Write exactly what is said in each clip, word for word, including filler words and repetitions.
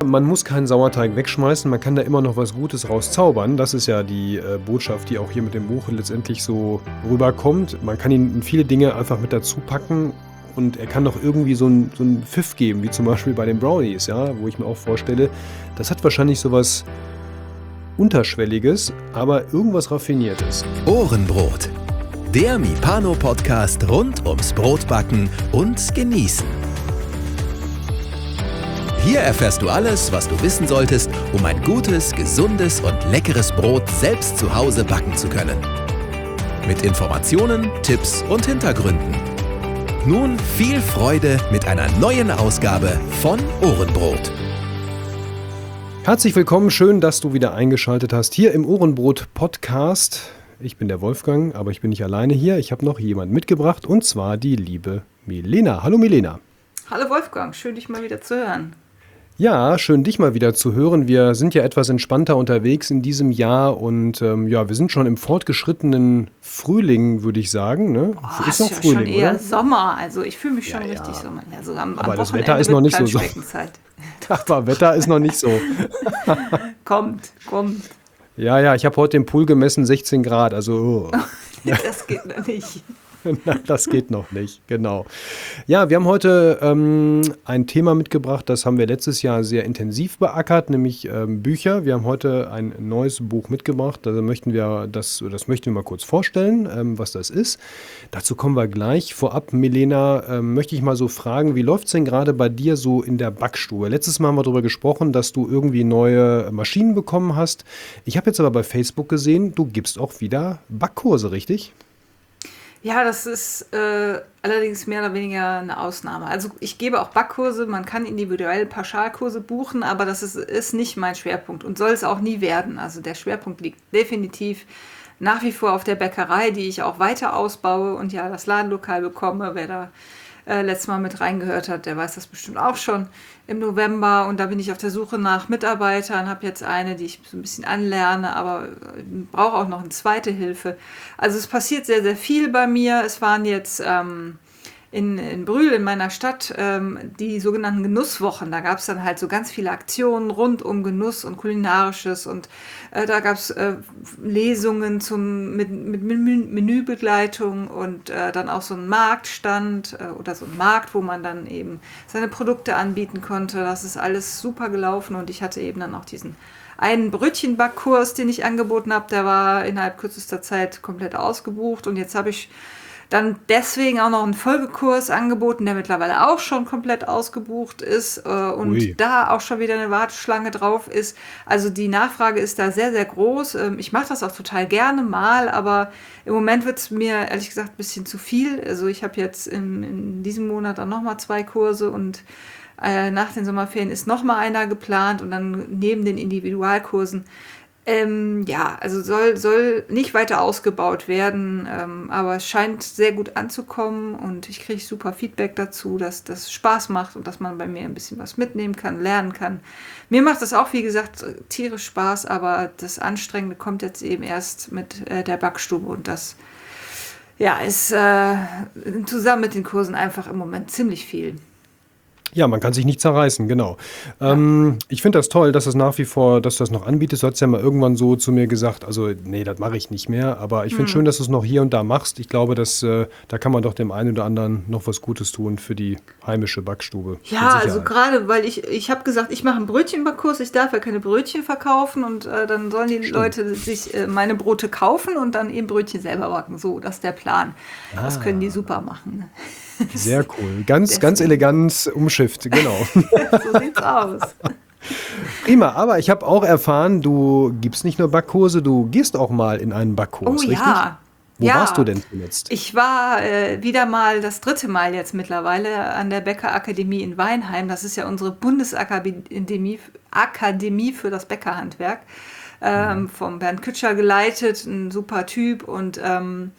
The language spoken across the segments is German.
man muss keinen Sauerteig wegschmeißen, man kann da immer noch was Gutes rauszaubern. Das ist ja die äh, Botschaft, die auch hier mit dem Buch letztendlich so rüberkommt. Man kann ihn in viele Dinge einfach mit dazu packen und er kann doch irgendwie so einen so einen Pfiff geben, wie zum Beispiel bei den Brownies, ja, wo ich mir auch vorstelle, das hat wahrscheinlich sowas Unterschwelliges, aber irgendwas Raffiniertes. Ohrenbrot, der Mipano-Podcast rund ums Brotbacken und Genießen. Hier erfährst du alles, was du wissen solltest, um ein gutes, gesundes und leckeres Brot selbst zu Hause backen zu können. Mit Informationen, Tipps und Hintergründen. Nun viel Freude mit einer neuen Ausgabe von Ohrenbrot. Herzlich willkommen, schön, dass du wieder eingeschaltet hast hier im Ohrenbrot-Podcast. Ich bin der Wolfgang, aber ich bin nicht alleine hier. Ich habe noch jemanden mitgebracht und zwar die liebe Milena. Hallo Milena. Hallo Wolfgang, schön dich mal wieder zu hören. Ja, schön dich mal wieder zu hören. Wir sind ja etwas entspannter unterwegs in diesem Jahr und ähm, ja, wir sind schon im fortgeschrittenen Frühling, würde ich sagen. Ne? Oh, ist noch ja Frühling, schon eher oder? Sommer, also ich fühle mich schon ja, richtig ja. Sommer. Also am, aber am das Wetter ist noch nicht so. so. Aber Wetter ist noch nicht so. kommt, kommt. Ja, ja, ich habe heute den Pool gemessen, sechzehn Grad, also... Oh. Das geht noch nicht. Nein, das geht noch nicht, genau. Ja, wir haben heute ähm, ein Thema mitgebracht, das haben wir letztes Jahr sehr intensiv beackert, nämlich ähm, Bücher. Wir haben heute ein neues Buch mitgebracht, da möchten wir das, das möchten wir mal kurz vorstellen, ähm, was das ist. Dazu kommen wir gleich. Vorab, Milena, ähm, möchte ich mal so fragen, wie läuft es denn gerade bei dir so in der Backstube? Letztes Mal haben wir darüber gesprochen, dass du irgendwie neue Maschinen bekommen hast. Ich habe jetzt aber bei Facebook gesehen, du gibst auch wieder Backkurse, richtig? Ja, das ist äh, allerdings mehr oder weniger eine Ausnahme. Also ich gebe auch Backkurse, man kann individuell Pauschalkurse buchen, aber das ist, ist nicht mein Schwerpunkt und soll es auch nie werden. Also der Schwerpunkt liegt definitiv nach wie vor auf der Bäckerei, die ich auch weiter ausbaue und ja das Ladenlokal bekomme. Wer da äh, letztes Mal mit reingehört hat, der weiß das bestimmt auch schon im November. Und da bin ich auf der Suche nach Mitarbeitern, habe jetzt eine, die ich so ein bisschen anlerne, aber brauche auch noch eine zweite Hilfe. Also es passiert sehr, sehr viel bei mir. Es waren jetzt ähm, in, in Brühl, in meiner Stadt, ähm, die sogenannten Genusswochen. Da gab es dann halt so ganz viele Aktionen rund um Genuss und Kulinarisches. Und äh, da gab es äh, Lesungen zum, mit, mit Menü, Menübegleitung und äh, dann auch so ein Marktstand äh, oder so ein Markt, wo man dann eben seine Produkte anbieten konnte. Das ist alles super gelaufen und ich hatte eben dann auch diesen einen Brötchenbackkurs, den ich angeboten habe. Der war innerhalb kürzester Zeit komplett ausgebucht und jetzt habe ich dann deswegen auch noch einen Folgekurs angeboten, der mittlerweile auch schon komplett ausgebucht ist äh, und Ui. Da auch schon wieder eine Warteschlange drauf ist. Also die Nachfrage ist da sehr, sehr groß. Ähm, ich mache das auch total gerne mal, aber im Moment wird es mir ehrlich gesagt ein bisschen zu viel. Also ich habe jetzt in, in diesem Monat dann nochmal zwei Kurse und äh, nach den Sommerferien ist nochmal einer geplant und dann neben den Individualkursen. Ähm, ja, also soll, soll nicht weiter ausgebaut werden, ähm, aber es scheint sehr gut anzukommen und ich kriege super Feedback dazu, dass das Spaß macht und dass man bei mir ein bisschen was mitnehmen kann, lernen kann. Mir macht das auch, wie gesagt, tierisch Spaß, aber das Anstrengende kommt jetzt eben erst mit äh, der Backstube und das ja, ist äh, zusammen mit den Kursen einfach im Moment ziemlich viel. Ja, man kann sich nicht zerreißen, genau. Ja. Ähm, ich finde das toll, dass das nach wie vor, dass du das noch anbietest. Du hast ja mal irgendwann so zu mir gesagt, also nee, das mache ich nicht mehr. Aber ich finde hm. schön, dass du es noch hier und da machst. Ich glaube, dass, äh, da kann man doch dem einen oder anderen noch was Gutes tun für die heimische Backstube. Ja, also gerade, weil ich, ich habe gesagt, ich mache einen Brötchenbackkurs, ich darf ja keine Brötchen verkaufen und äh, dann sollen die Stimmt. Leute sich äh, meine Brote kaufen und dann eben Brötchen selber backen. So, das ist der Plan. Ah. Das können die super machen. Sehr cool. Ganz, Deswegen. ganz elegant umschifft, genau. So sieht's aus. Prima, aber ich habe auch erfahren, du gibst nicht nur Backkurse, du gehst auch mal in einen Backkurs, oh, richtig? Ja. Wo ja. warst du denn zuletzt? Ich war äh, wieder mal das dritte Mal jetzt mittlerweile an der Bäckerakademie in Weinheim. Das ist ja unsere Bundesakademie Akademie für das Bäckerhandwerk. Ähm, mhm. Vom Bernd Kütscher geleitet, ein super Typ und ähm,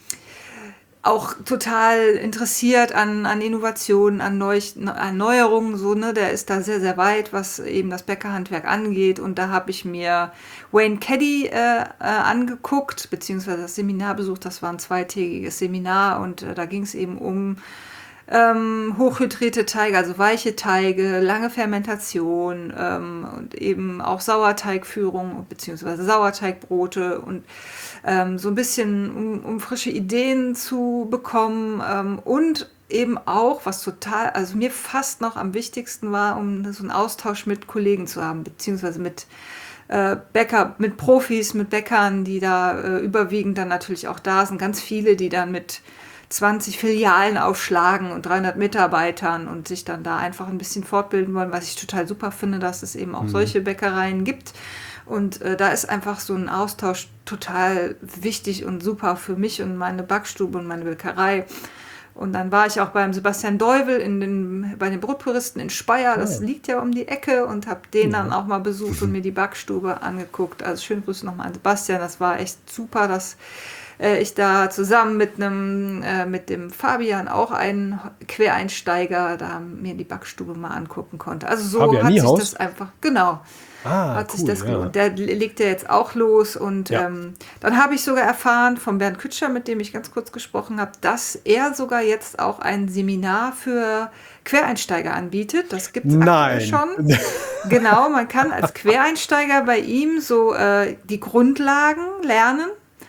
auch total interessiert an, an Innovationen, an, Neu, an Neuerungen, so, ne? Der ist da sehr, sehr weit, was eben das Bäckerhandwerk angeht. Und da habe ich mir Wayne Caddy äh, äh, angeguckt, beziehungsweise das Seminar besucht. Das war ein zweitägiges Seminar und äh, da ging es eben um ähm, hochhydrierte Teige, also weiche Teige, lange Fermentation ähm, und eben auch Sauerteigführung bzw. Sauerteigbrote und ähm, so ein bisschen, um, um frische Ideen zu bekommen ähm, und eben auch, was total, also mir fast noch am wichtigsten war, um so einen Austausch mit Kollegen zu haben, beziehungsweise mit äh, Bäcker, mit Profis, mit Bäckern, die da äh, überwiegend dann natürlich auch da sind, ganz viele, die dann mit zwanzig Filialen aufschlagen und dreihundert Mitarbeitern und sich dann da einfach ein bisschen fortbilden wollen, was ich total super finde, dass es eben auch mhm. solche Bäckereien gibt. Und äh, da ist einfach so ein Austausch total wichtig und super für mich und meine Backstube und meine Bäckerei. Und dann war ich auch beim Sebastian Deuvel in den, bei den Brotpuristen in Speyer, das oh. liegt ja um die Ecke, und habe den ja. dann auch mal besucht und mir die Backstube angeguckt. Also schöne Grüße nochmal an Sebastian, das war echt super, dass äh, ich da zusammen mit einem, äh, mit dem Fabian, auch einen Quereinsteiger, da mir die Backstube mal angucken konnte. Also so Fabian hat Niehaus? sich das einfach, genau. Ah, hat cool, sich das ja. gelohnt. Der legt ja jetzt auch los und Ja. ähm, dann habe ich sogar erfahren von Bernd Kütscher, mit dem ich ganz kurz gesprochen habe, dass er sogar jetzt auch ein Seminar für Quereinsteiger anbietet. Das gibt es aktuell schon. Genau, man kann als Quereinsteiger bei ihm so äh, die Grundlagen lernen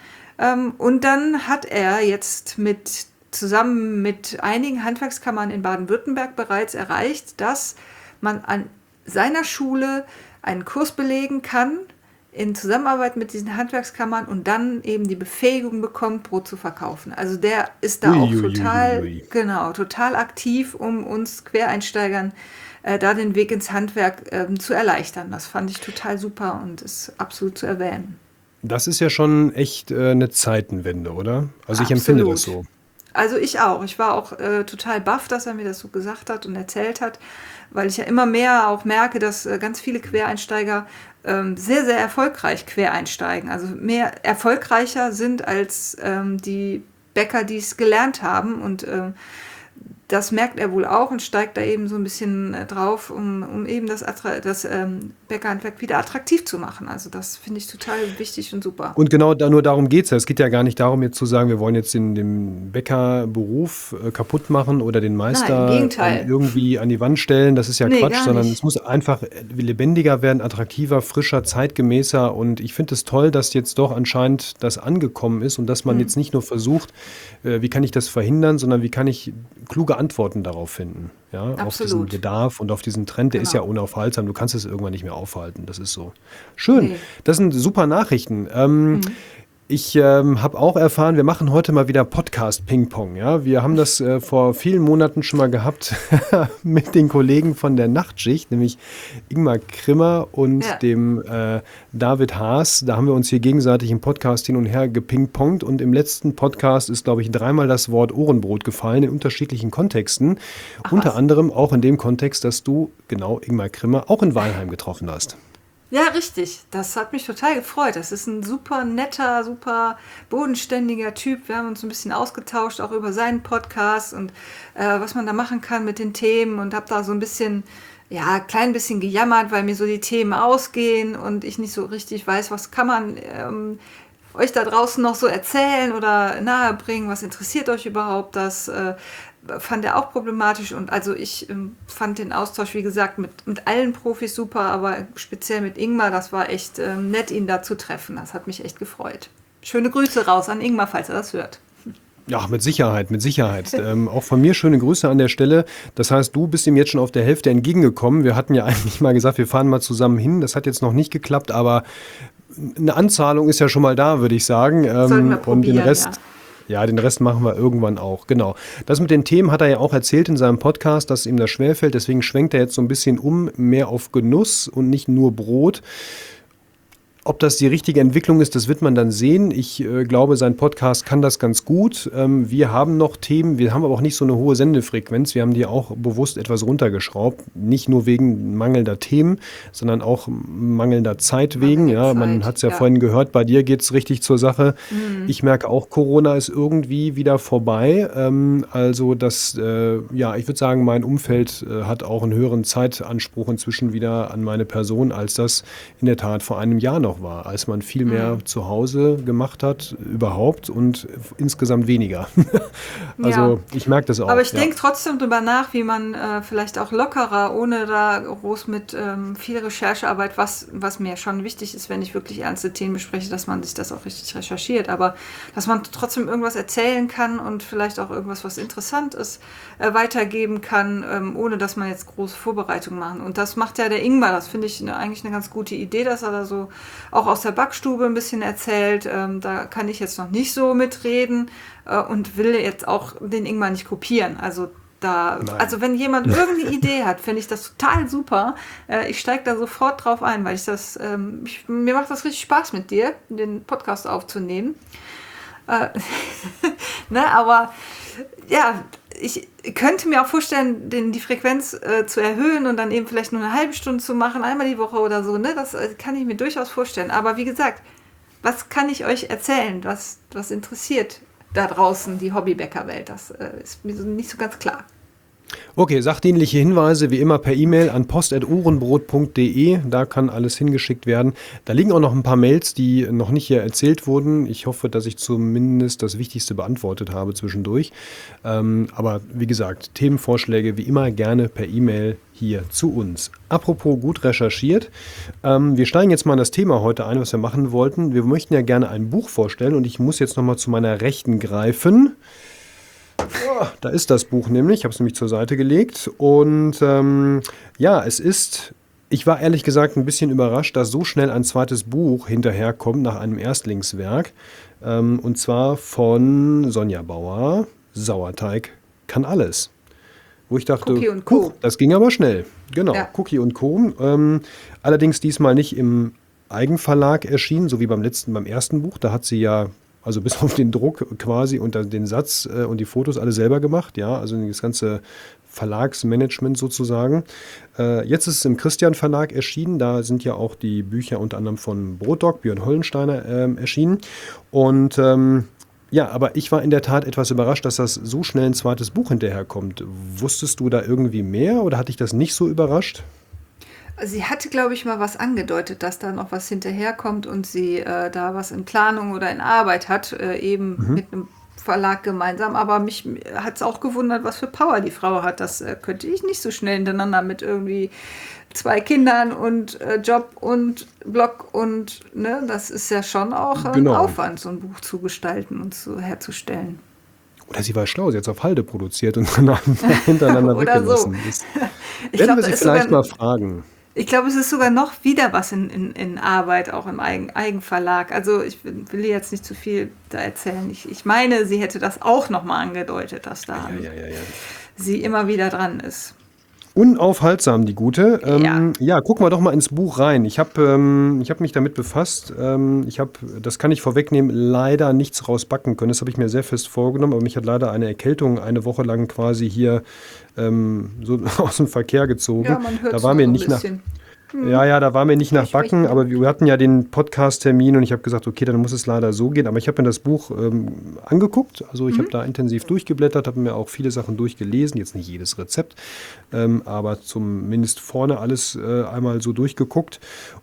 ähm, und dann hat er jetzt mit zusammen mit einigen Handwerkskammern in Baden-Württemberg bereits erreicht, dass man an seiner Schule einen Kurs belegen kann in Zusammenarbeit mit diesen Handwerkskammern und dann eben die Befähigung bekommt, Brot zu verkaufen. Also der ist da Ui, auch ui, total, ui, ui. genau, total aktiv, um uns Quereinsteigern äh, da den Weg ins Handwerk ähm, zu erleichtern. Das fand ich total super und ist absolut zu erwähnen. Das ist ja schon echt äh, eine Zeitenwende, oder? Also ich empfinde das so. Also ich auch. Ich war auch äh, total baff, dass er mir das so gesagt hat und erzählt hat, weil ich ja immer mehr auch merke, dass äh, ganz viele Quereinsteiger ähm, sehr, sehr erfolgreich quereinsteigen. Also mehr erfolgreicher sind als ähm, die Bäcker, die es gelernt haben. Und ähm, das merkt er wohl auch und steigt da eben so ein bisschen äh, drauf, um, um eben das, Attra- das ähm, Bäckerhandwerk wieder attraktiv zu machen. Also das finde ich total wichtig und super. Und genau da, nur darum geht es ja. Es geht ja gar nicht darum, jetzt zu sagen, wir wollen jetzt den, den Bäckerberuf äh, kaputt machen oder den Meister Nein, im Gegenteil. äh, irgendwie an die Wand stellen. Das ist ja Nee, Quatsch, gar sondern nicht. es muss einfach lebendiger werden, attraktiver, frischer, zeitgemäßer. Und ich finde es toll, dass jetzt doch anscheinend das angekommen ist und dass man Mhm. jetzt nicht nur versucht, äh, wie kann ich das verhindern, sondern wie kann ich kluge Antworten darauf finden. Ja, auf diesen Absolut. Bedarf und auf diesen Trend, der ist Genau. ja unaufhaltsam. Du kannst es irgendwann nicht mehr aufhalten. Das ist so. Schön. Nee. Das sind super Nachrichten. Ähm, Mhm. Ich ähm, habe auch erfahren, wir machen heute mal wieder Podcast-Ping-Pong. Ja? Wir haben das äh, vor vielen Monaten schon mal gehabt mit den Kollegen von der Nachtschicht, nämlich Ingmar Krimmer und Ja. dem äh, David Haas. Da haben wir uns hier gegenseitig im Podcast hin und her gepingpongt und im letzten Podcast ist, glaube ich, dreimal das Wort Ohrenbrot gefallen in unterschiedlichen Kontexten. Ach, Unter was? anderem auch in dem Kontext, dass du, genau, Ingmar Krimmer, auch in Weilheim getroffen hast. Ja, richtig. Das hat mich total gefreut. Das ist ein super netter, super bodenständiger Typ. Wir haben uns ein bisschen ausgetauscht, auch über seinen Podcast und äh, was man da machen kann mit den Themen und habe da so ein bisschen, ja, klein bisschen gejammert, weil mir so die Themen ausgehen und ich nicht so richtig weiß, was kann man ähm, euch da draußen noch so erzählen oder nahebringen, was interessiert euch überhaupt, das äh, fand er auch problematisch und also ich ähm, fand den Austausch, wie gesagt, mit, mit allen Profis super, aber speziell mit Ingmar, das war echt ähm, nett, ihn da zu treffen, das hat mich echt gefreut. Schöne Grüße raus an Ingmar, falls er das hört. Ja, mit Sicherheit, mit Sicherheit. ähm, auch von mir schöne Grüße an der Stelle. Das heißt, du bist ihm jetzt schon auf der Hälfte entgegengekommen. Wir hatten ja eigentlich mal gesagt, wir fahren mal zusammen hin. Das hat jetzt noch nicht geklappt, aber eine Anzahlung ist ja schon mal da, würde ich sagen. Ähm, Sollten wir und den probieren, Rest, ja. ja, den Rest machen wir irgendwann auch. Genau. Das mit den Themen hat er ja auch erzählt in seinem Podcast, dass ihm das schwerfällt. Deswegen schwenkt er jetzt so ein bisschen um, mehr auf Genuss und nicht nur Brot. Ob das die richtige Entwicklung ist, das wird man dann sehen. Ich äh, glaube, sein Podcast kann das ganz gut. Ähm, wir haben noch Themen, wir haben aber auch nicht so eine hohe Sendefrequenz. Wir haben die auch bewusst etwas runtergeschraubt. Nicht nur wegen mangelnder Themen, sondern auch mangelnder Zeit wegen. Mangelnde Ja, man Zeit, hat es ja, ja. vorhin gehört, bei dir geht es richtig zur Sache. Ich merke auch, Corona ist irgendwie wieder vorbei. Ähm, also das, äh, ja, ich würde sagen, mein Umfeld äh, hat auch einen höheren Zeitanspruch inzwischen wieder an meine Person, als das in der Tat vor einem Jahr noch noch war, als man viel mehr mhm. zu Hause gemacht hat überhaupt und insgesamt weniger. Also ja. ich merke das auch. Aber ich ja. denke trotzdem drüber nach, wie man äh, vielleicht auch lockerer, ohne da groß mit ähm, viel Recherchearbeit, was, was mir schon wichtig ist, wenn ich wirklich ernste Themen bespreche, dass man sich das auch richtig recherchiert, aber dass man trotzdem irgendwas erzählen kann und vielleicht auch irgendwas, was interessant ist, äh, weitergeben kann, ähm, ohne dass man jetzt große Vorbereitungen machen. Und das macht ja der Ingmar, das finde ich ne, eigentlich eine ganz gute Idee, dass er da so auch aus der Backstube ein bisschen erzählt. Ähm, da kann ich jetzt noch nicht so mitreden äh, und will jetzt auch den Ingmar nicht kopieren. Also da, also wenn jemand irgendeine Idee hat, finde ich das total super. Äh, ich steige da sofort drauf ein, weil ich das, ähm, ich, mir macht das richtig Spaß mit dir, den Podcast aufzunehmen. Äh, ne, aber ja, ich könnte mir auch vorstellen, den, die Frequenz äh, zu erhöhen und dann eben vielleicht nur eine halbe Stunde zu machen, einmal die Woche oder so. Ne? Das äh, kann ich mir durchaus vorstellen. Aber wie gesagt, was kann ich euch erzählen? Was, was interessiert da draußen die Hobbybäckerwelt? Das äh, ist mir so nicht so ganz klar. Okay, sachdienliche Hinweise wie immer per E-Mail an post at ohrenbrot punkt de. Da kann alles hingeschickt werden. Da liegen auch noch ein paar Mails, die noch nicht hier erzählt wurden. Ich hoffe, dass ich zumindest das Wichtigste beantwortet habe zwischendurch. Ähm, aber wie gesagt, Themenvorschläge wie immer gerne per E-Mail hier zu uns. Apropos gut recherchiert, ähm, wir steigen jetzt mal in das Thema heute ein, was wir machen wollten. Wir möchten ja gerne ein Buch vorstellen und ich muss jetzt nochmal zu meiner Rechten greifen. Oh, da ist das Buch nämlich, ich habe es nämlich zur Seite gelegt und ähm, ja, es ist, ich war ehrlich gesagt ein bisschen überrascht, dass so schnell ein zweites Buch hinterherkommt nach einem Erstlingswerk ähm, und zwar von Sonja Bauer, Sauerteig kann alles. Wo ich dachte, Cookie und Co. Das ging aber schnell, genau, ja. Cookie und Co. Ähm, allerdings diesmal nicht im Eigenverlag erschienen, so wie beim letzten, beim ersten Buch, da hat sie ja also bis auf den Druck quasi und den Satz äh, und die Fotos alle selber gemacht, ja, also das ganze Verlagsmanagement sozusagen. Äh, jetzt ist es im Christian Verlag erschienen, da sind ja auch die Bücher unter anderem von Brotdog, Björn Hollensteiner ähm, erschienen und ähm, ja, aber ich war in der Tat etwas überrascht, dass das so schnell ein zweites Buch hinterherkommt. Wusstest du da irgendwie mehr oder hat dich das nicht so überrascht? Sie hatte, glaube ich, mal was angedeutet, dass da noch was hinterherkommt und sie äh, da was in Planung oder in Arbeit hat, äh, eben mhm. mit einem Verlag gemeinsam. Aber mich hat es auch gewundert, was für Power die Frau hat. Das äh, könnte ich nicht so schnell hintereinander mit irgendwie zwei Kindern und äh, Job und Blog und ne, das ist ja schon auch ein genau. Aufwand, so ein Buch zu gestalten und zu, herzustellen. Oder sie war schlau, sie hat es auf Halde produziert und dann hintereinander weggelassen. So. Das ich werden glaub, wir sie vielleicht sogar, mal fragen. Ich glaube, es ist sogar noch wieder was in, in, in Arbeit, auch im Eigen, Eigenverlag. Also ich will jetzt nicht zu viel da erzählen. Ich, ich meine, sie hätte das auch nochmal angedeutet, dass da ja, ja, ja, ja. sie immer wieder dran ist. Unaufhaltsam, die Gute. Ähm, ja. ja, gucken wir doch mal ins Buch rein. Ich habe ähm, ich hab mich damit befasst. Ähm, ich habe, das kann ich vorwegnehmen, leider nichts rausbacken können. Das habe ich mir sehr fest vorgenommen, aber mich hat leider eine Erkältung eine Woche lang quasi hier ähm, so aus dem Verkehr gezogen. Ja, man hört da war mir so nicht ein nach. bisschen. Ja, ja, da war mir nicht nach Backen, aber wir hatten ja den Podcast-Termin und ich habe gesagt, okay, dann muss es leider so gehen. Aber ich habe mir das Buch ähm, angeguckt, also ich mhm. habe da intensiv durchgeblättert, habe mir auch viele Sachen durchgelesen, jetzt nicht jedes Rezept, ähm, aber zumindest vorne alles äh, einmal so durchgeguckt.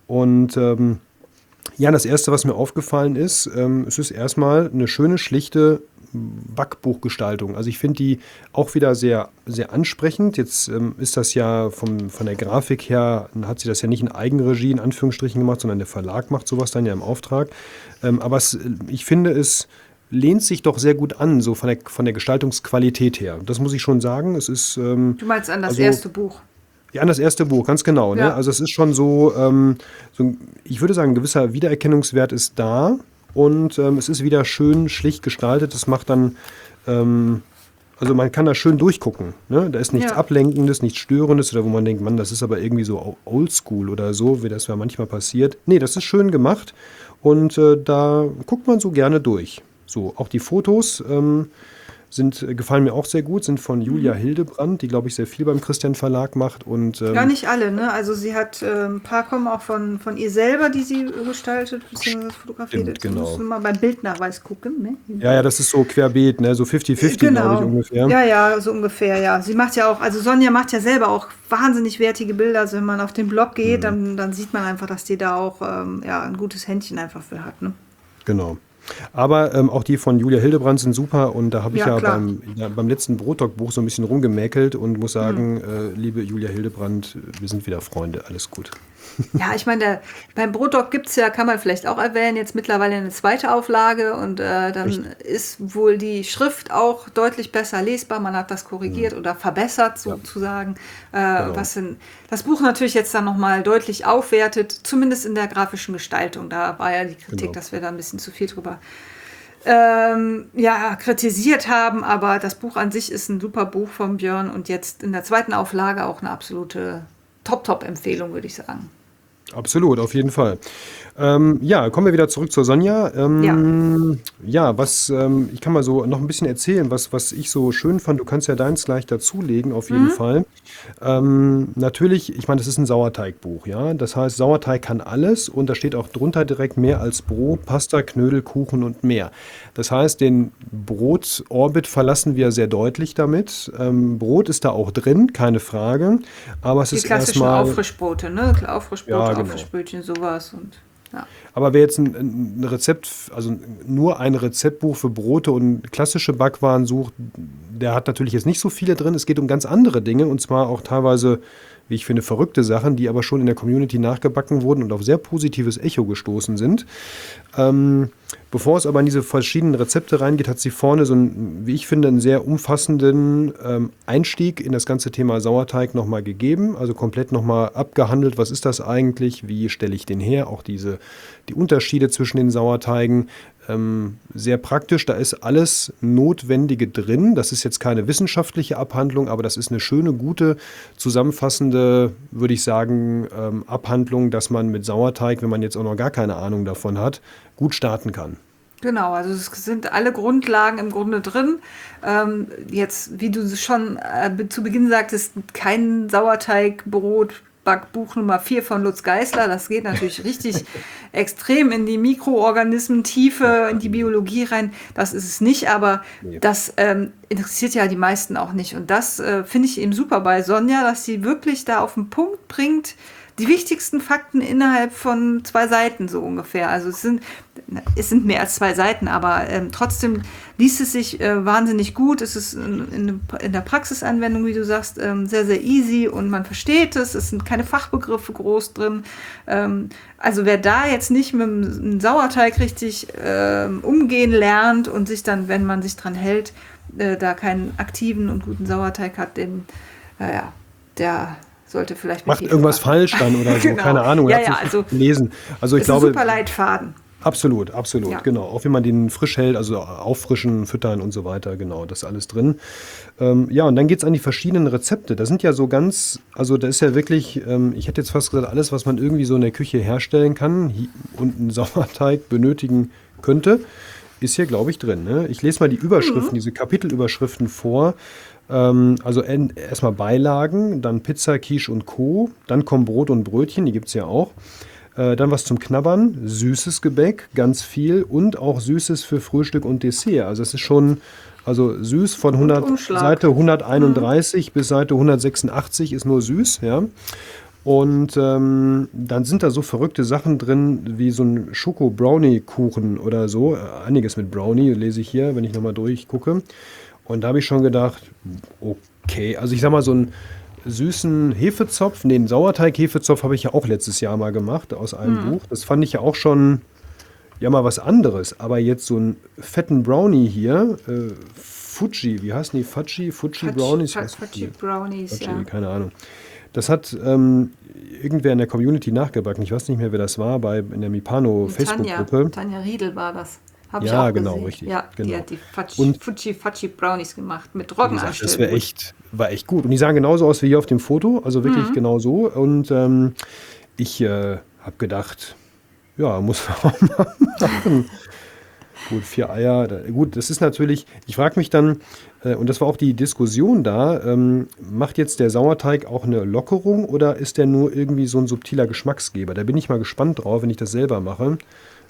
Und ähm, ja, das Erste, was mir aufgefallen ist, ähm, es ist erstmal eine schöne, schlichte Backbuchgestaltung. Also ich finde die auch wieder sehr, sehr ansprechend. Jetzt ähm, ist das ja vom, von der Grafik her, hat sie das ja nicht in Eigenregie in Anführungsstrichen gemacht, sondern der Verlag macht sowas dann ja im Auftrag. Ähm, aber es, ich finde, es lehnt sich doch sehr gut an, so von der, von der Gestaltungsqualität her. Das muss ich schon sagen. Es ist, ähm, du meinst an das also, erste Buch? Ja, an das erste Buch, ganz genau. Ne? Ja. Also es ist schon so, ähm, so, ich würde sagen, ein gewisser Wiedererkennungswert ist da. Und ähm, es ist wieder schön schlicht gestaltet. Das macht dann, ähm, also man kann da schön durchgucken. Ne? Da ist nichts ja. Ablenkendes, nichts Störendes oder wo man denkt, Mann, das ist aber irgendwie so oldschool oder so, wie das ja manchmal passiert. Nee, das ist schön gemacht und äh, da guckt man so gerne durch. So, auch die Fotos, ähm, sind, äh, gefallen mir auch sehr gut, sind von Julia Hildebrand, die, glaube ich, sehr viel beim Christian Verlag macht. Und, ähm, Ja, nicht alle, ne? Also sie hat, äh, ein paar kommen auch von, von ihr selber, die sie gestaltet, beziehungsweise fotografiert. Stimmt, Du genau. musst mal beim Bildnachweis gucken, ne? ja, ja, das ist so querbeet, ne? So fünfzig fünfzig, glaube ich, Genau. ungefähr. Ja, ja, so ungefähr, ja. Sie macht ja auch, also Sonja macht ja selber auch wahnsinnig wertige Bilder. Also wenn man auf den Blog geht, dann, dann sieht man einfach, dass die da auch ähm, ja, ein gutes Händchen einfach für hat, ne? Genau. Aber ähm, auch die von Julia Hildebrand sind super und da habe ich Ja, ja, klar. beim, ja beim letzten Brotdog-Buch so ein bisschen rumgemäkelt und muss sagen, äh, liebe Julia Hildebrand, wir sind wieder Freunde, alles gut. Ja, ich meine, der- beim Brotdog gibt es ja, kann man vielleicht auch erwähnen, jetzt mittlerweile eine zweite Auflage und äh, dann Richtig. ist wohl die Schrift auch deutlich besser lesbar. Man hat das korrigiert oder verbessert sozusagen, äh, Genau. was in, das Buch natürlich jetzt dann nochmal deutlich aufwertet, zumindest in der grafischen Gestaltung. Da war ja die Kritik, Genau. dass wir da ein bisschen zu viel drüber ähm, ja, kritisiert haben, aber das Buch an sich ist ein super Buch von Björn und jetzt in der zweiten Auflage auch eine absolute Top-Top-Empfehlung, würde ich sagen. Absolut, auf jeden Fall. Ähm, ja, kommen wir wieder zurück zur Sonja. Ähm, ja, was, ähm, ich kann mal so noch ein bisschen erzählen, was, was ich so schön fand. Du kannst ja deins gleich dazulegen, auf jeden Fall. Ähm, natürlich, ich meine, das ist ein Sauerteigbuch, ja. Das heißt, Sauerteig kann alles und da steht auch drunter direkt mehr als Brot, Pasta, Knödel, Kuchen und mehr. Das heißt, den Brot-Orbit verlassen wir sehr deutlich damit. Ähm, Brot ist da auch drin, keine Frage. Aber es Die ist klassischen erstmal. Aufrischbrote, ne? Aufrischbrote, Ja, genau. Aufrischbrötchen, sowas und ja. Aber wer jetzt ein, ein Rezept, also nur ein Rezeptbuch für Brote und klassische Backwaren sucht, der hat natürlich jetzt nicht so viele drin. Es geht um ganz andere Dinge und zwar auch teilweise, wie ich finde, verrückte Sachen, die aber schon in der Community nachgebacken wurden und auf sehr positives Echo gestoßen sind. Ähm, bevor es aber in diese verschiedenen Rezepte reingeht, hat sie vorne so einen, wie ich finde, einen sehr umfassenden ähm, Einstieg in das ganze Thema Sauerteig nochmal gegeben. Also komplett nochmal abgehandelt, was ist das eigentlich, wie stelle ich den her, auch diese, die Unterschiede zwischen den Sauerteigen. Ähm, sehr praktisch, da ist alles Notwendige drin. Das ist jetzt keine wissenschaftliche Abhandlung, aber das ist eine schöne, gute, zusammenfassende, würde ich sagen, ähm, Abhandlung, dass man mit Sauerteig, wenn man jetzt auch noch gar keine Ahnung davon hat, gut starten kann. Genau, also es sind alle Grundlagen im Grunde drin. Ähm, jetzt, wie du schon äh, zu Beginn sagtest, kein Sauerteigbrot. Backbuch Nummer vier von Lutz Geisler. Das geht natürlich richtig extrem in die Mikroorganismentiefe, in die Biologie rein. Das ist es nicht, aber Nee. das ähm, interessiert ja die meisten auch nicht. Und das äh, finde ich eben super bei Sonja, dass sie wirklich da auf den Punkt bringt, die wichtigsten Fakten innerhalb von zwei Seiten so ungefähr. Also es sind, es sind mehr als zwei Seiten, aber ähm, trotzdem liest es sich äh, wahnsinnig gut. Es ist in, in, in der Praxisanwendung, wie du sagst, ähm, sehr, sehr easy und man versteht es. Es sind keine Fachbegriffe groß drin. Ähm, also wer da jetzt nicht mit dem Sauerteig richtig ähm, umgehen lernt und sich dann, wenn man sich dran hält, äh, da keinen aktiven und guten Sauerteig hat, den, äh, ja, der sollte vielleicht mit Macht Hefe irgendwas backen. falsch dann oder so, Genau. keine Ahnung. Ja, er hat's ja, nicht also gelesen. Also ich ist ein glaube, super Leitfaden. absolut, absolut, Ja. genau. Auch wenn man den frisch hält, also auffrischen, füttern und so weiter, genau, das ist alles drin. Ähm, ja, und dann geht es an die verschiedenen Rezepte. Da sind ja so ganz, also da ist ja wirklich, ähm, ich hätte jetzt fast gesagt, alles, was man irgendwie so in der Küche herstellen kann hi- und einen Sauerteig benötigen könnte, ist hier, glaube ich, drin. Ne? Ich lese mal die Überschriften, diese Kapitelüberschriften vor. Ähm, also en- erstmal Beilagen, dann Pizza, Quiche und Co. Dann kommen Brot und Brötchen, die gibt es ja auch. Äh, dann was zum Knabbern, süßes Gebäck, ganz viel und auch Süßes für Frühstück und Dessert. Also es ist schon, also süß von hundert, Umschlag. Seite hunderteinunddreißig bis Seite hundertsechsundachtzig ist nur süß, ja. Und ähm, dann sind da so verrückte Sachen drin, wie so ein Schoko-Brownie-Kuchen oder so. Äh, Einiges mit Brownie, lese ich hier, wenn ich nochmal durchgucke. Und da habe ich schon gedacht, okay, also ich sag mal, so einen süßen Hefezopf, nee, den Sauerteig-Hefezopf habe ich ja auch letztes Jahr mal gemacht aus einem Buch. Das fand ich ja auch schon, ja, mal was anderes. Aber jetzt so einen fetten Brownie hier, äh, Fuji, wie heißen die? Fuji? Fuji Brownies? Ich weiß nicht. Fudgy Brownies, Fuji, ja. keine Ahnung. Das hat ähm, irgendwer in der Community nachgebacken. Ich weiß nicht mehr, wer das war, bei, in der Mipano Tanja, Facebook-Gruppe. Tanja Riedel war das. Habe ich Ja, auch genau, gesehen. richtig, Ja, die genau. hat die Fudgy, Und- Fuji Fudgy Brownies gemacht mit Wie gesagt, Trockenanstellen. das wäre echt, war echt gut. Und die sahen genauso aus wie hier auf dem Foto, also wirklich genau so. Und ähm, ich äh, habe gedacht, ja, muss man auch mal machen. Gut, vier Eier. Da, gut, das ist natürlich, ich frage mich dann, äh, und das war auch die Diskussion da, ähm, macht jetzt der Sauerteig auch eine Lockerung oder ist der nur irgendwie so ein subtiler Geschmacksgeber? Da bin ich mal gespannt drauf, wenn ich das selber mache.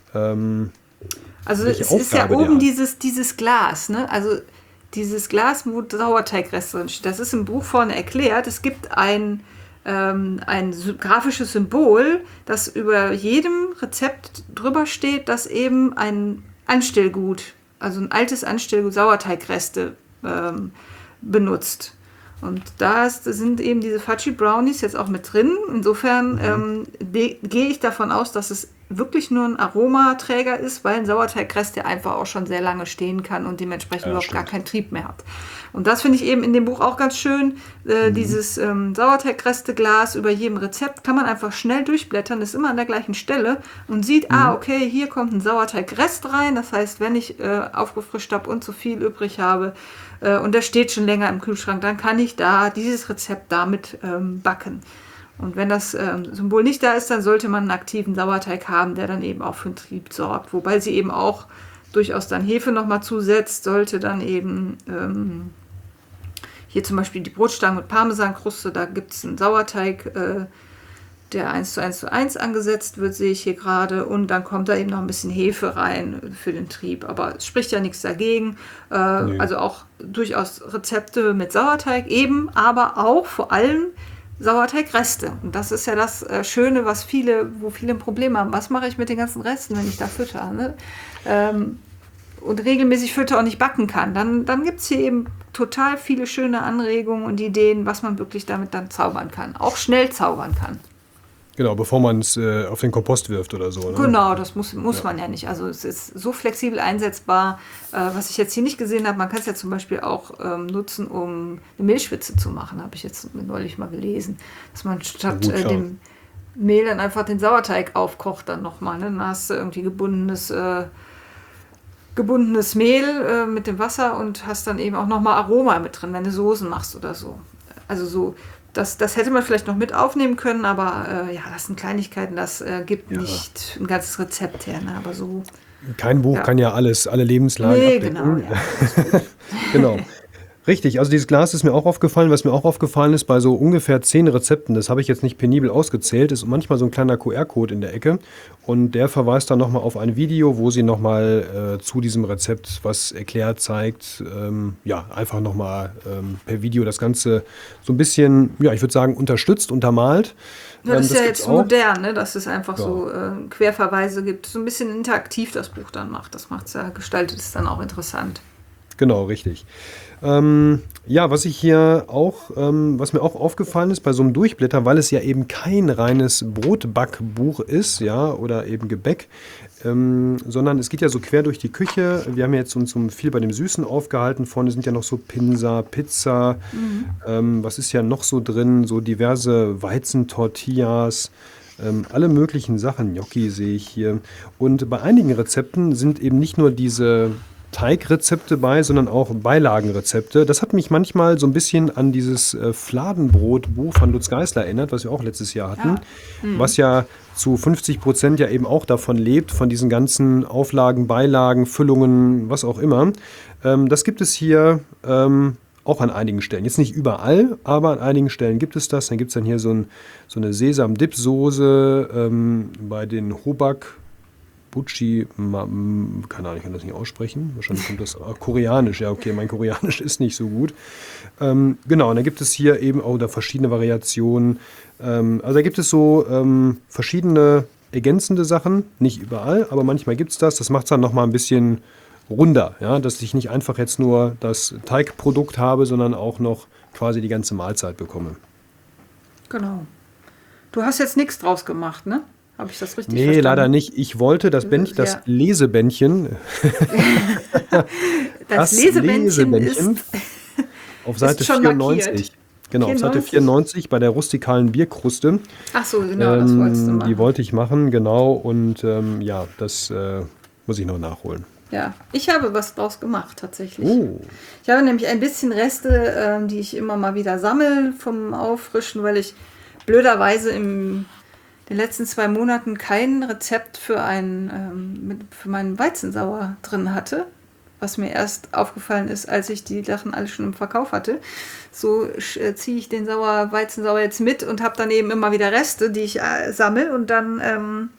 Ähm, Also welche es ist ja Aufgabe der oben hat. dieses, dieses Glas, ne? Also dieses Glas, wo Sauerteigreste drin steht. Das ist im Buch vorne erklärt. Es gibt ein, ähm, ein sy- grafisches Symbol, das über jedem Rezept drüber steht, das eben ein Anstellgut, also ein altes Anstellgut Sauerteigreste ähm, benutzt. Und da ist, sind eben diese Fudgy Brownies jetzt auch mit drin. Insofern ähm, de- gehe ich davon aus, dass es wirklich nur ein Aromaträger ist, weil ein Sauerteigrest ja einfach auch schon sehr lange stehen kann und dementsprechend Ja, überhaupt gar stimmt. keinen Trieb mehr hat. Und das finde ich eben in dem Buch auch ganz schön. Äh, Dieses ähm, Sauerteigresteglas über jedem Rezept kann man einfach schnell durchblättern, ist immer an der gleichen Stelle und sieht, ah, okay, hier kommt ein Sauerteigrest rein. Das heißt, wenn ich äh, aufgefrischt habe und zu viel übrig habe äh, und der steht schon länger im Kühlschrank, dann kann ich da dieses Rezept damit ähm, backen. Und wenn das ähm, Symbol nicht da ist, dann sollte man einen aktiven Sauerteig haben, der dann eben auch für einen Trieb sorgt. Wobei sie eben auch durchaus dann Hefe nochmal zusetzt, sollte dann eben ähm, hier zum Beispiel die Brotstangen mit Parmesankruste, da gibt es einen Sauerteig, äh, der eins zu eins zu eins angesetzt wird, sehe ich hier gerade. Und dann kommt da eben noch ein bisschen Hefe rein für den Trieb. Aber es spricht ja nichts dagegen. Äh, Nö. Also auch durchaus Rezepte mit Sauerteig eben, aber auch vor allem Sauerteigreste. Und das ist ja das äh, Schöne, was viele, wo viele ein Problem haben. Was mache ich mit den ganzen Resten, wenn ich da fütter? Ne? Ähm, und regelmäßig fütter und nicht backen kann, dann, dann gibt es hier eben total viele schöne Anregungen und Ideen, was man wirklich damit dann zaubern kann. Auch schnell zaubern kann. Genau, bevor man es äh, auf den Kompost wirft oder so. Ne? Genau, das muss, muss man ja nicht. Also es ist so flexibel einsetzbar. Äh, was ich jetzt hier nicht gesehen habe, man kann es ja zum Beispiel auch ähm, nutzen, um eine Mehlschwitze zu machen, habe ich jetzt neulich mal gelesen. Dass man statt Gut, äh, klar. dem Mehl dann einfach den Sauerteig aufkocht dann nochmal. Ne? Dann hast du irgendwie gebundenes, äh, gebundenes Mehl äh, mit dem Wasser und hast dann eben auch nochmal Aroma mit drin, wenn du Soßen machst oder so. Also so, das, das hätte man vielleicht noch mit aufnehmen können, aber äh, ja, das sind Kleinigkeiten, das äh, gibt Ja. nicht ein ganzes Rezept her. Ne? Aber so, Kein Buch Ja. kann ja alles, alle Lebenslagen nee, abdecken. genau, ja. Genau. Richtig, also dieses Glas ist mir auch aufgefallen. Was mir auch aufgefallen ist, bei so ungefähr zehn Rezepten, das habe ich jetzt nicht penibel ausgezählt, ist manchmal so ein kleiner Q R-Code in der Ecke und der verweist dann nochmal auf ein Video, wo sie nochmal äh, zu diesem Rezept was erklärt, zeigt. Ähm, ja, einfach nochmal ähm, per Video das Ganze so ein bisschen, ja, ich würde sagen, unterstützt, untermalt. Ja, das Ähm, ist ja gibt's jetzt auch. modern, ne? Dass es einfach Ja. so äh, Querverweise gibt, so ein bisschen interaktiv das Buch dann macht. Das macht's ja, gestaltet es dann auch interessant. Genau, richtig. Ähm, ja, was ich hier auch, ähm, was mir auch aufgefallen ist bei so einem Durchblättern, weil es ja eben kein reines Brotbackbuch ist, ja, oder eben Gebäck, ähm, sondern es geht ja so quer durch die Küche. Wir haben ja jetzt uns um viel bei dem Süßen aufgehalten. Vorne sind ja noch so Pinsa, Pizza. Ähm, was ist ja noch so drin? So diverse Weizentortillas. Ähm, alle möglichen Sachen, Gnocchi sehe ich hier. Und bei einigen Rezepten sind eben nicht nur diese Teigrezepte bei, sondern auch Beilagenrezepte. Das hat mich manchmal so ein bisschen an dieses äh, Fladenbrotbuch von Lutz Geisler erinnert, was wir auch letztes Jahr hatten, was ja zu fünfzig Prozent ja eben auch davon lebt, von diesen ganzen Auflagen, Beilagen, Füllungen, was auch immer. Ähm, das gibt es hier ähm, auch an einigen Stellen. Jetzt nicht überall, aber an einigen Stellen gibt es das. Dann gibt es dann hier so, ein, so eine Sesam-Dip-Soße ähm, bei den Hobak Buchi, Ma- m- keine Ahnung, ich kann das nicht aussprechen. Wahrscheinlich kommt das ah, koreanisch. Ja, okay, mein Koreanisch ist nicht so gut. Ähm, genau, und dann gibt es hier eben auch da verschiedene Variationen. Ähm, also da gibt es so ähm, verschiedene ergänzende Sachen. Nicht überall, aber manchmal gibt es das. Das macht es dann nochmal ein bisschen runder, ja, dass ich nicht einfach jetzt nur das Teigprodukt habe, sondern auch noch quasi die ganze Mahlzeit bekomme. Genau. Du hast jetzt nichts draus gemacht, ne? Habe ich das richtig Nee, verstanden? leider nicht. Ich wollte das, Bändchen, das Ja. Lesebändchen, Das, das Lesebändchen, Lesebändchen ist auf Seite schon vierundneunzig. markiert. Genau, auf Seite vierundneunzig? vierundneunzig bei der rustikalen Bierkruste. Ach so, genau, das wolltest du Ähm, machen. die wollte ich machen, genau. Und ähm, ja, das äh, muss ich noch nachholen. Ja, ich habe was draus gemacht, tatsächlich. Oh, Ich habe nämlich ein bisschen Reste, ähm, die ich immer mal wieder sammle vom Auffrischen, weil ich blöderweise im den letzten zwei Monaten kein Rezept für, ein, ähm, mit, für meinen Weizensauer drin hatte, was mir erst aufgefallen ist, als ich die Sachen alle schon im Verkauf hatte. So äh, ziehe ich den Sauer, Weizensauer jetzt mit und habe dann eben immer wieder Reste, die ich äh, sammle und dann ähm,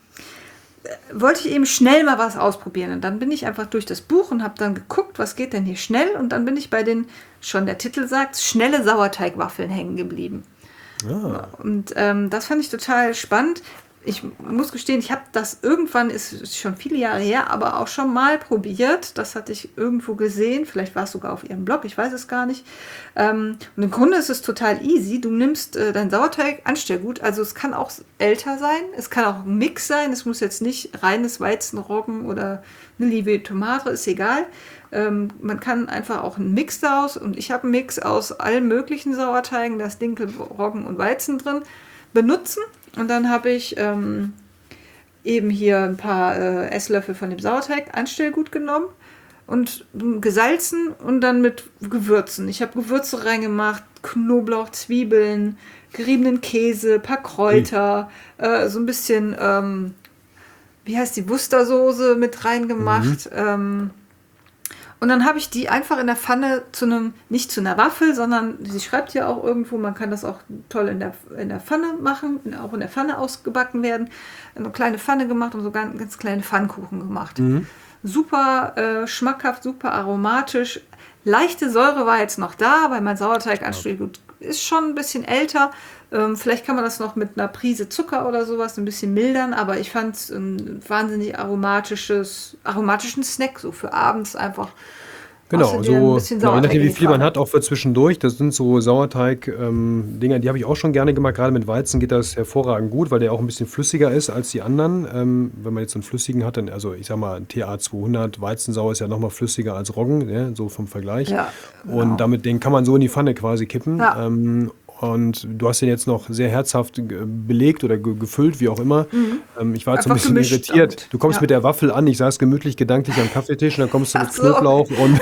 wollte ich eben schnell mal was ausprobieren. Und dann bin ich einfach durch das Buch und habe dann geguckt, was geht denn hier schnell. Und dann bin ich bei den, schon der Titel sagt, schnelle Sauerteigwaffeln hängen geblieben. Ah. Und ähm, das fand ich total spannend. Ich muss gestehen, ich habe das irgendwann, ist schon viele Jahre her, aber auch schon mal probiert. Das hatte ich irgendwo gesehen. Vielleicht war es sogar auf ihrem Blog, ich weiß es gar nicht. Ähm, und im Grunde ist es total easy. Du nimmst äh, dein Sauerteig, Anstellgut. Also es kann auch älter sein. Es kann auch ein Mix sein. Es muss jetzt nicht reines Weizenroggen oder eine Liebe Tomate, ist egal. Ähm, man kann einfach auch einen Mix daraus. Und ich habe einen Mix aus allen möglichen Sauerteigen. Da ist Dinkel, Roggen und Weizen drin. Benutzen. Und dann habe ich ähm, eben hier ein paar äh, Esslöffel von dem Sauerteig Anstellgut genommen und gesalzen und dann mit Gewürzen. Ich habe Gewürze reingemacht, Knoblauch, Zwiebeln, geriebenen Käse, paar Kräuter, mhm. äh, so ein bisschen, ähm, wie heißt die, Worcestersoße mit reingemacht. Mhm. Ähm, Und dann habe ich die einfach in der Pfanne zu einem, nicht zu einer Waffel, sondern sie schreibt ja auch irgendwo, man kann das auch toll in der, in der Pfanne machen, auch in der Pfanne ausgebacken werden. Eine kleine Pfanne gemacht und so ganz, ganz kleine Pfannkuchen gemacht. Mhm. Super äh, schmackhaft, super aromatisch. Leichte Säure war jetzt noch da, weil mein Sauerteiganstellgut ist schon ein bisschen älter. Ähm, vielleicht kann man das noch mit einer Prise Zucker oder sowas ein bisschen mildern, aber ich fand es ein wahnsinnig aromatisches, aromatischen Snack, so für abends einfach. Genau, so, genau, je nachdem, wie viel man hat, auch für zwischendurch. Das sind so Sauerteig-Dinger, ähm, die habe ich auch schon gerne gemacht. Gerade mit Weizen geht das hervorragend gut, weil der auch ein bisschen flüssiger ist als die anderen. Ähm, wenn man jetzt so einen flüssigen hat, dann, also ich sag mal, ein T A zweihundert Weizensauer ist ja nochmal flüssiger als Roggen, ja, so vom Vergleich. Ja, genau. Und damit, den kann man so in die Pfanne quasi kippen. Ja. Ähm, Und du hast den jetzt noch sehr herzhaft belegt oder ge- gefüllt, wie auch immer. Mhm. Ähm, ich war jetzt so ein bisschen irritiert. Damit. Du kommst ja. mit der Waffel an, ich saß gemütlich gedanklich am Kaffeetisch und dann kommst du mit so. Knoblauch und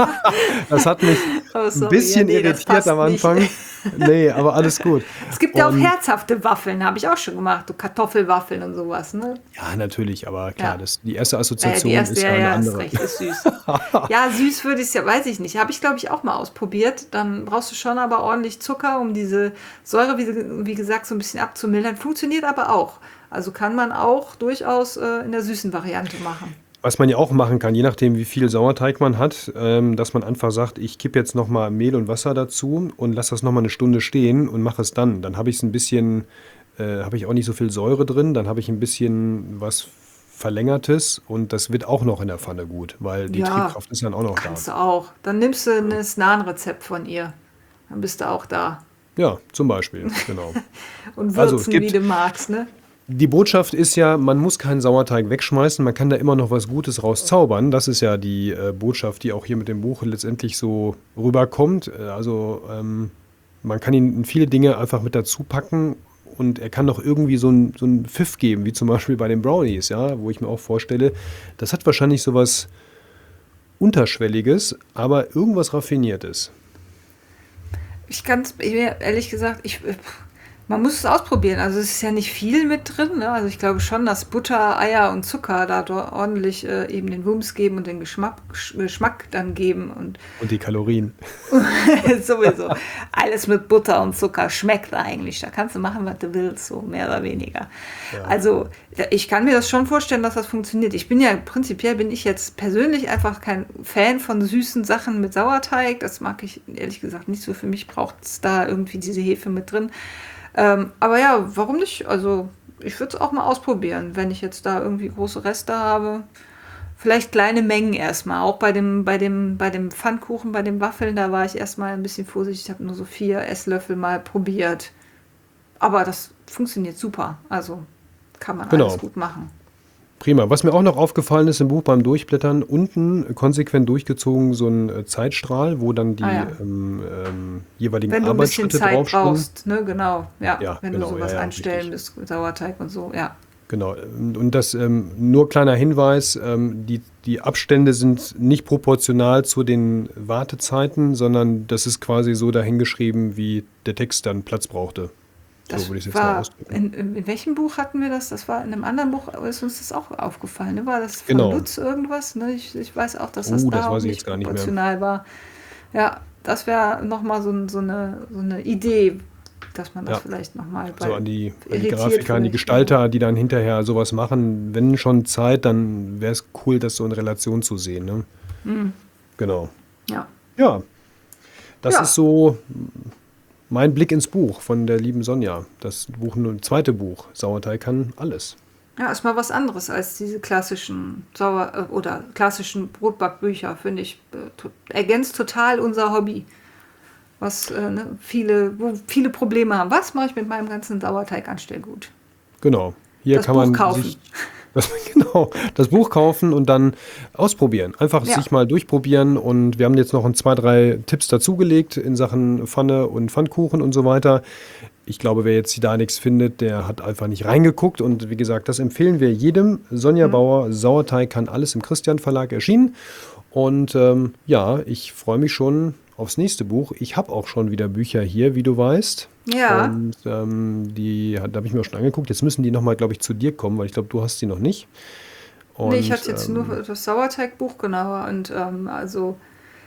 das hat mich oh, ein bisschen ja, nee, irritiert am Anfang. Nicht. Nee, aber alles gut. Es gibt ja auch herzhafte Waffeln, habe ich auch schon gemacht, so Kartoffelwaffeln und sowas, ne? Ja, natürlich, aber klar, ja. das, die erste Assoziation ja, die erste, ist ja eine ja, andere. Ist recht, ist süß. Ja, süß würde ich es ja, weiß ich nicht. Habe ich, glaube ich, auch mal ausprobiert. Dann brauchst du schon aber ordentlich Zucker, um diese Säure, wie, wie gesagt, so ein bisschen abzumildern. Funktioniert aber auch. Also kann man auch durchaus äh, in der süßen Variante machen. Was man ja auch machen kann, je nachdem, wie viel Sauerteig man hat, ähm, dass man einfach sagt, ich kippe jetzt nochmal Mehl und Wasser dazu und lasse das nochmal eine Stunde stehen und mache es dann. Dann habe ich es ein bisschen, äh, habe ich auch nicht so viel Säure drin, dann habe ich ein bisschen was Verlängertes und das wird auch noch in der Pfanne gut, weil die ja, Triebkraft ist dann auch noch kannst da. Kannst du auch. Dann nimmst du ein Naan-Rezept von ihr. Dann bist du auch da. Ja, zum Beispiel, genau. Und würzen, also, es gibt, wie du magst, ne? Die Botschaft ist ja, man muss keinen Sauerteig wegschmeißen, man kann da immer noch was Gutes rauszaubern. Das ist ja die äh, Botschaft, die auch hier mit dem Buch letztendlich so rüberkommt. Also ähm, man kann ihn in viele Dinge einfach mit dazu packen und er kann doch irgendwie so einen so einen Pfiff geben, wie zum Beispiel bei den Brownies, ja, wo ich mir auch vorstelle, das hat wahrscheinlich sowas Unterschwelliges, aber irgendwas Raffiniertes. Ich kann es, ehrlich gesagt, ich... Man muss es ausprobieren. Also es ist ja nicht viel mit drin. Ne? Also ich glaube schon, dass Butter, Eier und Zucker da ordentlich äh, eben den Wumms geben und den Geschmack, Geschmack dann geben. Und, und die Kalorien. Sowieso. Alles mit Butter und Zucker schmeckt eigentlich. Da kannst du machen, was du willst, so mehr oder weniger. Ja. Also ich kann mir das schon vorstellen, dass das funktioniert. Ich bin ja, prinzipiell bin ich jetzt persönlich einfach kein Fan von süßen Sachen mit Sauerteig. Das mag ich ehrlich gesagt nicht so. Für mich braucht es da irgendwie diese Hefe mit drin. Ähm, aber ja, warum nicht? Also ich würde es auch mal ausprobieren, wenn ich jetzt da irgendwie große Reste habe. Vielleicht kleine Mengen erstmal. Auch bei dem, bei dem, bei dem Pfannkuchen, bei den Waffeln, da war ich erstmal ein bisschen vorsichtig. Ich habe nur so vier Esslöffel mal probiert. Aber das funktioniert super. Also kann man genau. alles gut machen. Prima. Was mir auch noch aufgefallen ist im Buch beim Durchblättern, unten konsequent durchgezogen so ein äh, Zeitstrahl, wo dann die ah, ja. ähm, ähm, jeweiligen Arbeitsschritte draufstehen. Wenn du ein bisschen Zeit brauchst, ne? Genau. Ja, ja wenn genau, du sowas ja, ja, einstellen musst, Sauerteig und so, ja. Genau. Und das ähm, nur kleiner Hinweis, ähm, die, die Abstände sind nicht proportional zu den Wartezeiten, sondern das ist quasi so dahingeschrieben, wie der Text dann Platz brauchte. Das so würde ich es jetzt mal war, ausdrücken. in, in welchem Buch hatten wir das? Das war in einem anderen Buch, ist uns das auch aufgefallen. Ne? War das von Genau. Lutz irgendwas? Ne? Ich, ich weiß auch, dass das Oh, da das auch weiß ich nicht jetzt gar nicht mehr. proportional war. Ja, das wäre nochmal so, ein- so, eine, so eine Idee, dass man das Ja. vielleicht nochmal So an die, an die irritiert Grafiker, an die vielleicht, Gestalter, die dann hinterher sowas machen. Wenn schon Zeit, dann wäre es cool, das so in Relation zu sehen. Ne? Genau. Ja. Ja, das Ja. ist so mein Blick ins Buch von der lieben Sonja. Das Buch, nur zweite Buch, Sauerteig kann alles. Ja, ist mal was anderes als diese klassischen Sauer- äh, oder klassischen Brotbackbücher, finde ich. äh, to- Ergänzt total unser Hobby. Was äh, ne, viele, wo viele Probleme haben. Was mache ich mit meinem ganzen Sauerteiganstellgut? Genau. Hier Das kann Buch man kaufen. sich das, genau, das Buch kaufen und dann ausprobieren. Einfach Ja. sich mal durchprobieren. Und wir haben jetzt noch ein, zwei, drei Tipps dazugelegt in Sachen Pfanne und Pfannkuchen und so weiter. Ich glaube, wer jetzt da nichts findet, der hat einfach nicht reingeguckt. Und wie gesagt, das empfehlen wir jedem. Sonja Bauer, Sauerteig kann alles im Christian Verlag erschienen. Und ähm, ja, ich freue mich schon aufs nächste Buch. Ich habe auch schon wieder Bücher hier, wie du weißt. Ja. Und ähm, die da habe ich mir auch schon angeguckt. Jetzt müssen die nochmal, glaube ich, zu dir kommen, weil ich glaube, du hast sie noch nicht. Und, Nee, ich hatte jetzt ähm, nur das Sauerteigbuch, genauer. Und ähm, also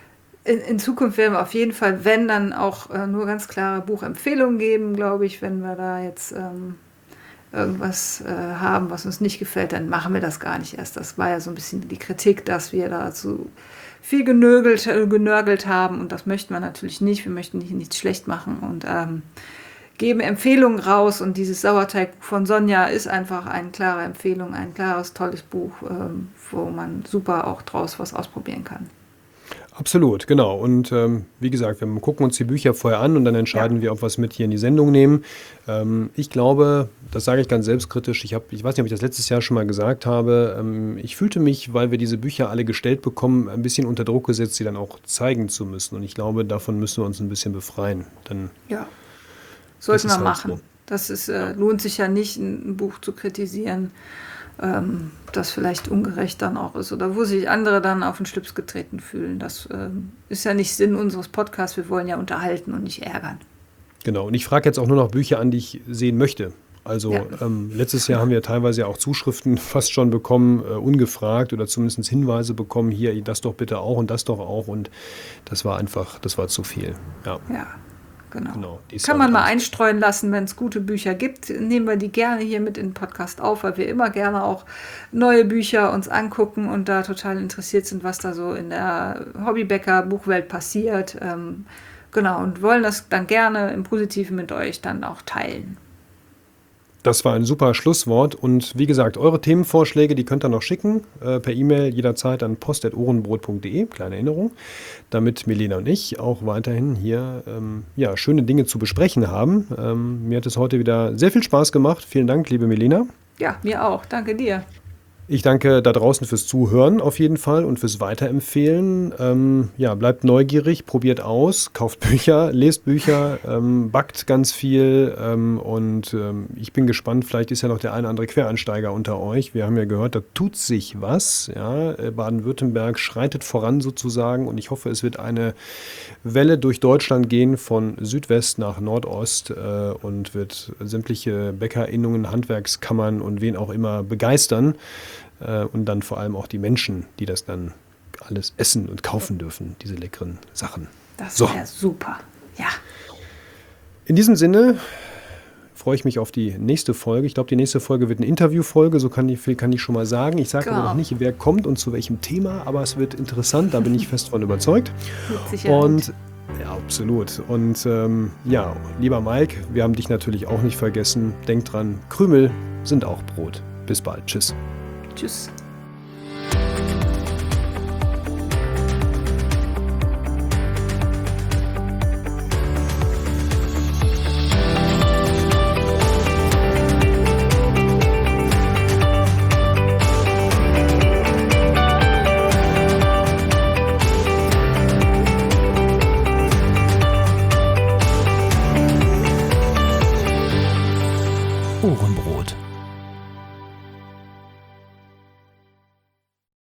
in, in Zukunft werden wir auf jeden Fall, wenn, dann auch äh, nur ganz klare Buchempfehlungen geben, glaube ich. Wenn wir da jetzt ähm, irgendwas äh, haben, was uns nicht gefällt, dann machen wir das gar nicht erst. Das war ja so ein bisschen die Kritik, dass wir da zu viel genörgelt, äh, genörgelt haben. Und das möchten wir natürlich nicht. Wir möchten nicht, nichts schlecht machen. Und ähm, geben Empfehlungen raus und dieses Sauerteigbuch von Sonja ist einfach eine klare Empfehlung, ein klares, tolles Buch, ähm, wo man super auch draus was ausprobieren kann. Absolut, genau. Und ähm, wie gesagt, wir gucken uns die Bücher vorher an und dann entscheiden Ja. wir, ob wir es mit hier in die Sendung nehmen. Ähm, ich glaube, das sage ich ganz selbstkritisch, ich, hab, ich weiß nicht, ob ich das letztes Jahr schon mal gesagt habe, ähm, ich fühlte mich, weil wir diese Bücher alle gestellt bekommen, ein bisschen unter Druck gesetzt, sie dann auch zeigen zu müssen. Und ich glaube, davon müssen wir uns ein bisschen befreien. Dann Ja, sollten Das ist wir halt machen. so. Das ist, äh, lohnt sich ja nicht, ein, ein Buch zu kritisieren, ähm, das vielleicht ungerecht dann auch ist oder wo sich andere dann auf den Schlips getreten fühlen. Das ähm, ist ja nicht Sinn unseres Podcasts. Wir wollen ja unterhalten und nicht ärgern. Genau, und ich frage jetzt auch nur noch Bücher an, die ich sehen möchte. Also Ja. ähm, letztes Jahr haben wir teilweise auch Zuschriften fast schon bekommen, äh, ungefragt oder zumindest Hinweise bekommen, hier das doch bitte auch und das doch auch. Und das war einfach, das war zu viel. Ja, Ja, genau. genau. Die Kann man mal Sound- einstreuen lassen, wenn es gute Bücher gibt. Nehmen wir die gerne hier mit in den Podcast auf, weil wir immer gerne auch neue Bücher uns angucken und da total interessiert sind, was da so in der Hobbybäcker-Buchwelt passiert. Ähm, genau, und wollen das dann gerne im Positiven mit euch dann auch teilen. Das war ein super Schlusswort. Und wie gesagt, eure Themenvorschläge, die könnt ihr noch schicken, äh, per E-Mail jederzeit an post at ohrenbrot punkt de, kleine Erinnerung, damit Milena und ich auch weiterhin hier ähm, ja, schöne Dinge zu besprechen haben. Ähm, mir hat es heute wieder sehr viel Spaß gemacht. Vielen Dank, liebe Milena. Ja, mir auch. Danke dir. Ich danke da draußen fürs Zuhören auf jeden Fall und fürs Weiterempfehlen. Ähm, ja, bleibt neugierig, probiert aus, kauft Bücher, lest Bücher, ähm, backt ganz viel ähm, und ähm, ich bin gespannt, vielleicht ist ja noch der eine oder andere Quereinsteiger unter euch. Wir haben ja gehört, da tut sich was. Ja? Äh, Baden-Württemberg schreitet voran sozusagen und ich hoffe, es wird eine Welle durch Deutschland gehen von Südwest nach Nordost äh, und wird sämtliche BäckerInnen, Handwerkskammern und wen auch immer begeistern. Und dann vor allem auch die Menschen, die das dann alles essen und kaufen dürfen, diese leckeren Sachen. Das So. wäre super. Ja. In diesem Sinne freue ich mich auf die nächste Folge. Ich glaube, die nächste Folge wird eine Interviewfolge, so kann ich, viel kann ich schon mal sagen. Ich sage aber Genau. noch nicht, wer kommt und zu welchem Thema, aber es wird interessant, da bin ich fest von überzeugt. Mit Sicherheit. Und ja, absolut. Und ähm, ja, lieber Mike, wir haben dich natürlich auch nicht vergessen. Denk dran, Krümel sind auch Brot. Bis bald. Tschüss. Tschüss.